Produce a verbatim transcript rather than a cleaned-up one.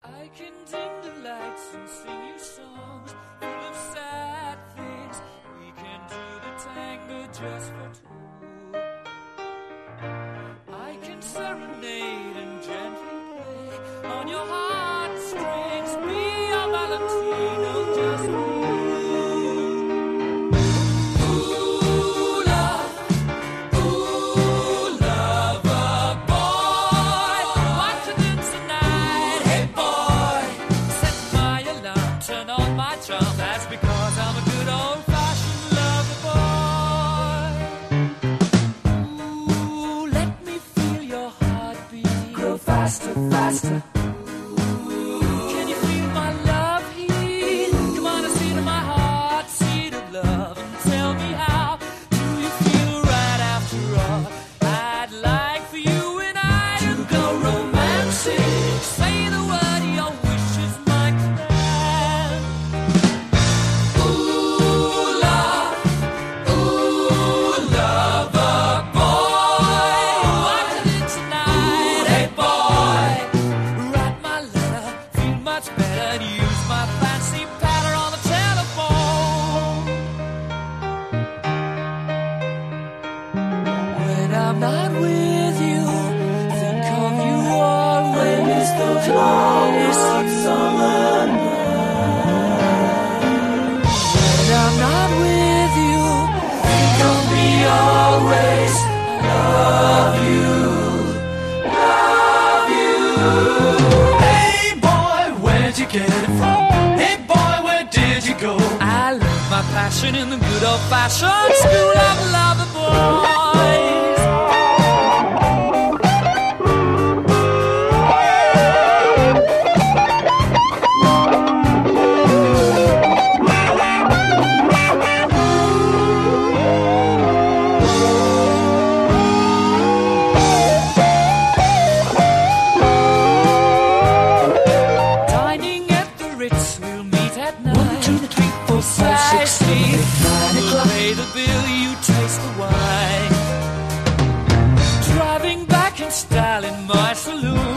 I can dim the lights and sing you songs full of sad things. We can do the tango just for two. I can serenade and gently play on your heartstrings. Be your Valentino just for you. That's because I'm a good old-fashioned lover boy. Ooh, let me feel your heartbeat grow faster, faster. Ooh, can you feel my love heat? Come on and see to my heart, seed of love, and tell me how do you feel right after all? I'd like for you and I to go romantic. Say the word, your wishes might command. I'm not with you, think of you always, those longest summer nights. When I'm not with you, think of me always. Love you, love you. Hey boy, where'd you get it from? Hey boy, where did you go? I learned my passion in the good old-fashioned school of lover boys. Pay the bill, you taste the wine. Driving back in style in my saloon.